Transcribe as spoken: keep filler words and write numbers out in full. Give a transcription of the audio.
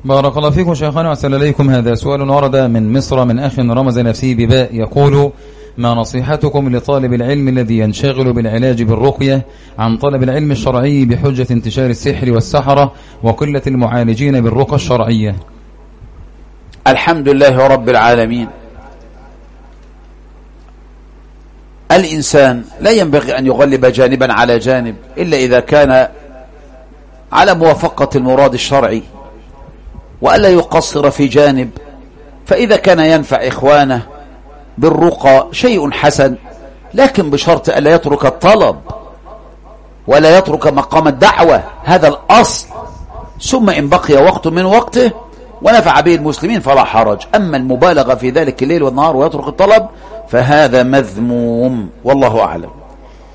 بارك الله فيكم شيخنا وأحسن إليكم. هذا سؤال ورد من مصر من أخ رمز نفسه بباء، يقول: ما نصيحتكم لطالب العلم الذي ينشغل بالعلاج بالرقية عن طلب العلم الشرعي بحجة انتشار السحر والسحرة وقلة المعالجين بالرقى الشرعية؟ الحمد لله رب العالمين. الإنسان لا ينبغي أن يغلب جانبا على جانب إلا إذا كان على موافقة المراد الشرعي، وألا يقصر في جانب. فإذا كان ينفع إخوانه بالرقى شيء حسن، لكن بشرط ألا يترك الطلب ولا يترك مقام الدعوة، هذا الأصل. ثم إن بقي وقت من وقته ونفع به المسلمين فلا حرج. أما المبالغة في ذلك الليل والنهار ويترك الطلب فهذا مذموم، والله أعلم.